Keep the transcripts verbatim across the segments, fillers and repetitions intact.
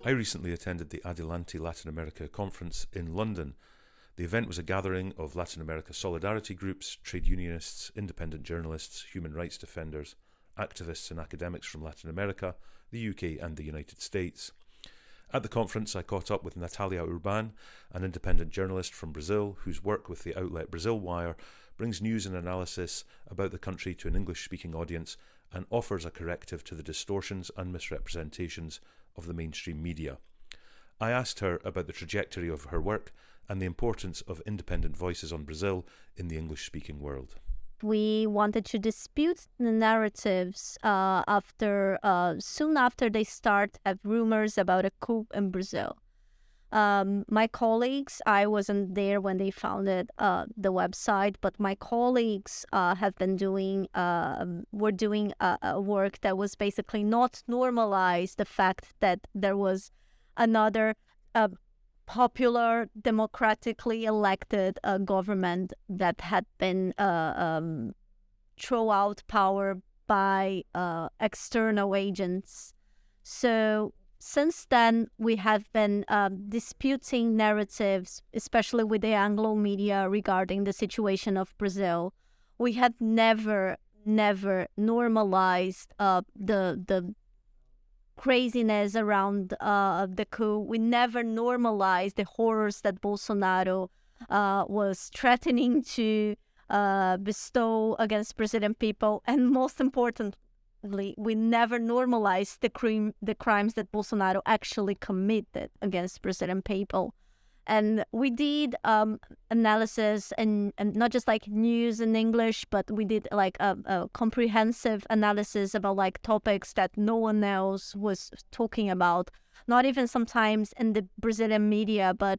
I recently attended the Adelante Latin America conference in London. The event was a gathering of Latin America solidarity groups, trade unionists, independent journalists, human rights defenders, activists and academics from Latin America, the U K and the United States. At the conference, I caught up with Natalia Urban, an independent journalist from Brazil whose work with the outlet Brazil Wire brings news and analysis about the country to an English-speaking audience and offers a corrective to the distortions and misrepresentations of the mainstream media. I asked her about the trajectory of her work and the importance of independent voices on Brazil in the English-speaking world. We wanted to dispute the narratives uh, after uh, soon after they start have rumors about a coup in Brazil. Um, my colleagues, I wasn't there when they founded uh, the website, but my colleagues uh, have been doing, uh, were doing a, a work that was basically not normalize the fact that there was another uh, popular, democratically elected uh, government that had been uh, um, thrown out power by uh, external agents. So since then, we have been um, disputing narratives, especially with the Anglo media regarding the situation of Brazil. We had never, never normalized uh, the the craziness around uh, the coup. We never normalized the horrors that Bolsonaro uh, was threatening to uh, bestow against Brazilian people, and most importantly, we never normalized the crime, the crimes that Bolsonaro actually committed against Brazilian people. And we did um, analysis and, and not just like news in English, but we did like a, a comprehensive analysis about like topics that no one else was talking about, not even sometimes in the Brazilian media, but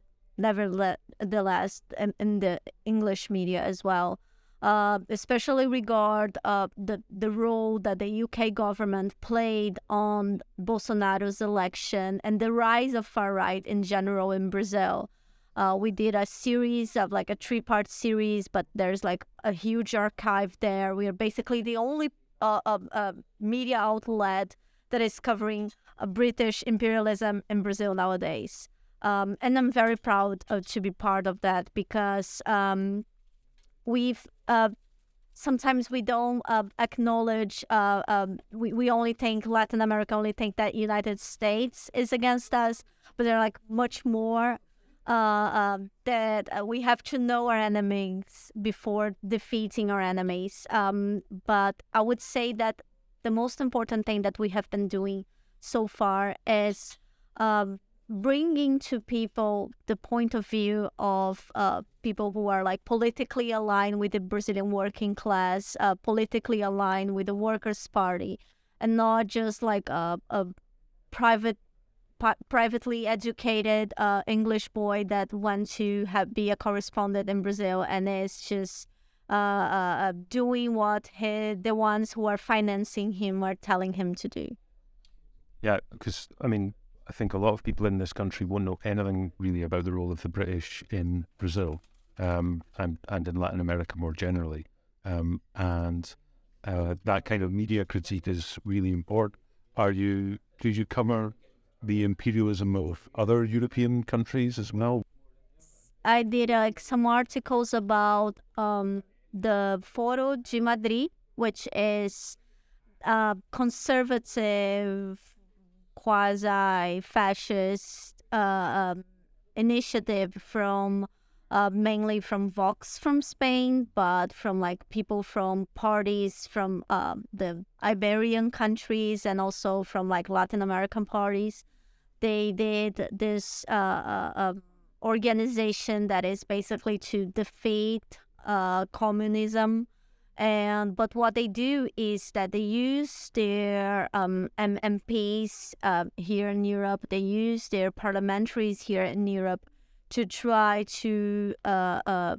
nevertheless in, in the English media as well. Uh, especially regard uh, the, the role that the U K government played on Bolsonaro's election and the rise of far-right in general in Brazil. Uh, we did a series of like a three-part series, but there's like a huge archive there. We are basically the only uh, uh, uh, media outlet that is covering uh, British imperialism in Brazil nowadays. Um, and I'm very proud uh, to be part of that because um, we've uh, sometimes we don't uh, acknowledge, uh, um, we, we only think Latin America, only think that United States is against us, but they're like much more uh, uh, that uh, we have to know our enemies before defeating our enemies. Um, but I would say that the most important thing that we have been doing so far is um, bringing to people the point of view of uh, people who are like politically aligned with the Brazilian working class, uh, politically aligned with the Workers' Party, and not just like a, a private, pri- privately educated uh, English boy that went to have, be a correspondent in Brazil and is just uh, uh, doing what he, the ones who are financing him are telling him to do. Yeah, because, I mean, I think a lot of people in this country won't know anything really about the role of the British in Brazil um, and, and in Latin America more generally. Um, and uh, that kind of media critique is really important. Are you, do you cover the imperialism of other European countries as well? I did uh, like some articles about um, the Foro de Madrid, which is a conservative quasi-fascist uh, um, initiative from uh, mainly from Vox from Spain, but from like people from parties from uh, the Iberian countries and also from like Latin American parties. They did this uh, uh, uh, organization that is basically to defeat uh, communism. And but what they do is that they use their um, M Ps uh, here in Europe, they use their parliamentaries here in Europe to try to uh, uh,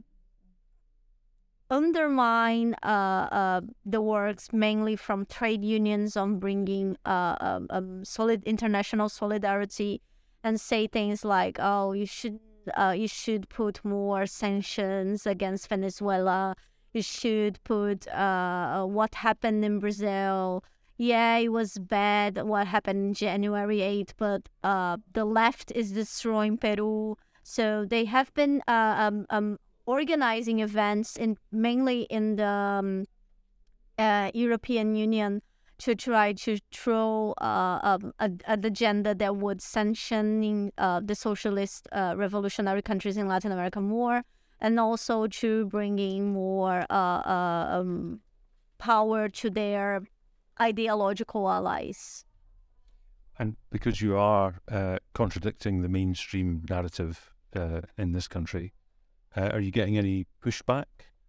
undermine uh, uh, the works mainly from trade unions on bringing uh, um, um, solid international solidarity and say things like, oh, you should uh, you should put more sanctions against Venezuela. You should put uh, what happened in Brazil yeah, it was bad what happened January eighth, but uh, the left is destroying Peru. So they have been uh, um, um, organizing events in mainly in the um, uh, European Union to try to throw uh, um, a, an agenda that would sanction uh, the socialist uh, revolutionary countries in Latin America more, and also to bringing more uh, uh, um, power to their ideological allies. And because you are uh, contradicting the mainstream narrative uh, in this country, uh, are you getting any pushback?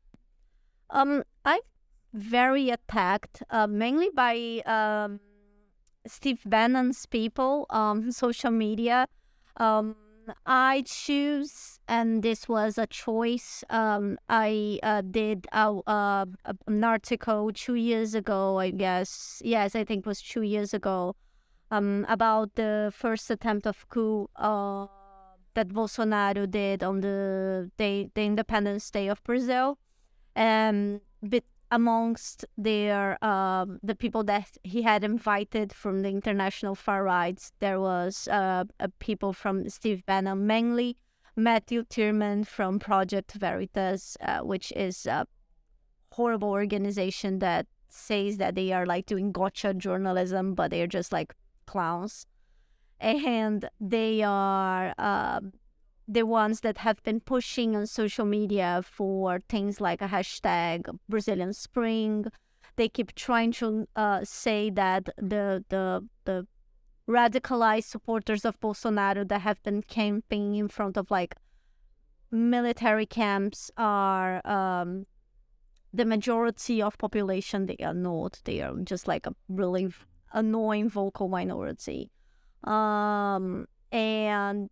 Um, I'm very attacked, uh, mainly by um, Steve Bannon's people on social media. Um, I choose, and this was a choice. Um, I uh, did a, uh, an article two years ago, I guess. Yes, I think it was two years ago, um, about the first attempt of coup uh, that Bolsonaro did on the day, the Independence Day of Brazil. Um, but amongst their um, the people that he had invited from the international far rights, there was uh, uh, people from Steve Bannon, mainly Matthew Tierman from Project Veritas, uh, which is a horrible organization that says that they are like doing gotcha journalism, but they're just like clowns. And they are uh, the ones that have been pushing on social media for things like a hashtag Brazilian Spring. They keep trying to uh, say that the the the radicalized supporters of Bolsonaro that have been camping in front of like military camps are um, the majority of population. They are not. They are just like a really annoying vocal minority. Um, and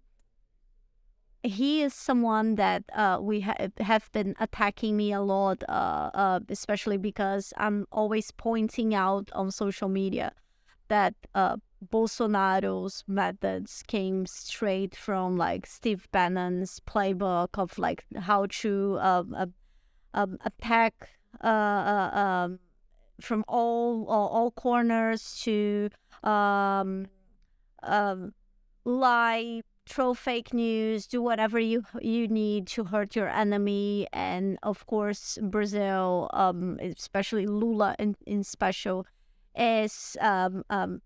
he is someone that uh, we ha- have been attacking me a lot, uh, uh, especially because I'm always pointing out on social media that uh, Bolsonaro's methods came straight from like Steve Bannon's playbook of like how to um, uh, um, attack uh, uh, um, from all, all all corners, to um, um, lie, throw fake news, do whatever you you need to hurt your enemy. And of course, Brazil, um, especially Lula in, in special, is um, um,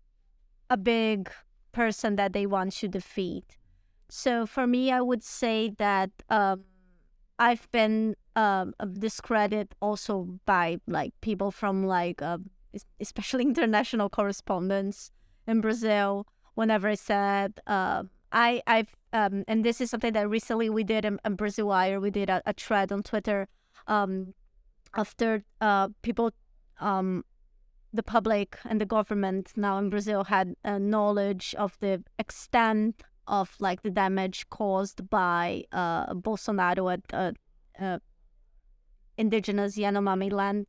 a big person that they want to defeat. So for me, I would say that um, I've been um, discredited also by like people from like uh, especially international correspondents in Brazil. Whenever I said uh, I I've um, and this is something that recently we did in, in Brazil Wire. We did a, a thread on Twitter um, after uh, people, um, the public and the government now in Brazil had uh, knowledge of the extent of like the damage caused by uh, Bolsonaro at uh, uh, indigenous Yanomami land.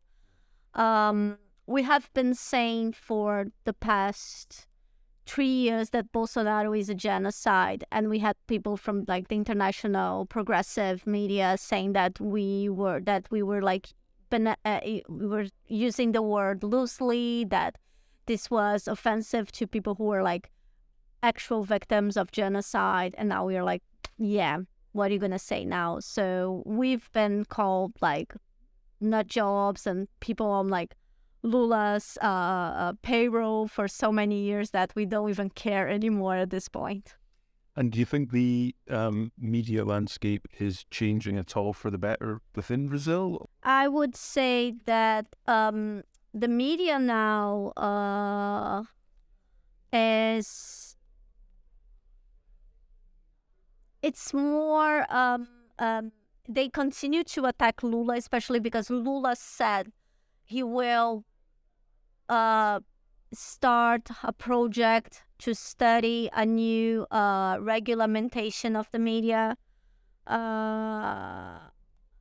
Um, we have been saying for the past three years that Bolsonaro is a genocide, and we had people from like the international progressive media saying that we were that we were like ben- uh, we were using the word loosely, that this was offensive to people who were like actual victims of genocide. And now we are like, yeah, what are you gonna say now? So we've been called like nut jobs, and people on like Lula's uh, uh, payroll for so many years that we don't even care anymore at this point. And do you think the um, media landscape is changing at all for the better within Brazil? I would say that um, the media now uh, is it's more um, um, they continue to attack Lula, especially because Lula said he will Uh, start a project to study a new uh, regulation of the media. Uh,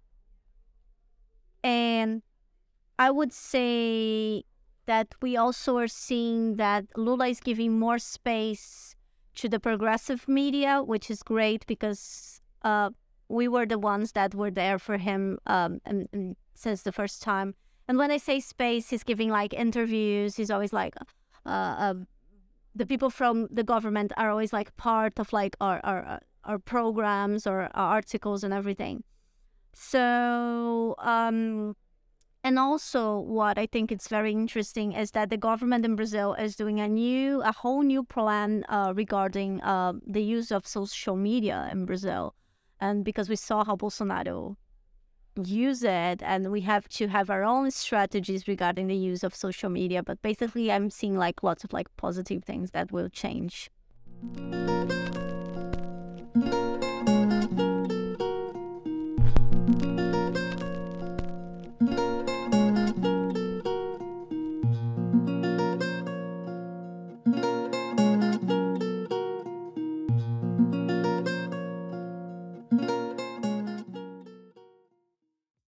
and I would say that we also are seeing that Lula is giving more space to the progressive media, which is great because uh, we were the ones that were there for him um, and, and since the first time. And when I say space, he's giving like interviews. He's always like, uh, uh, the people from the government are always like part of like our our, our programs or our articles and everything. So, um, and also what I think it's very interesting is that the government in Brazil is doing a new, a whole new plan uh, regarding uh, the use of social media in Brazil. And because we saw how Bolsonaro use it, and we have to have our own strategies regarding the use of social media. But basically, I'm seeing like lots of like positive things that will change.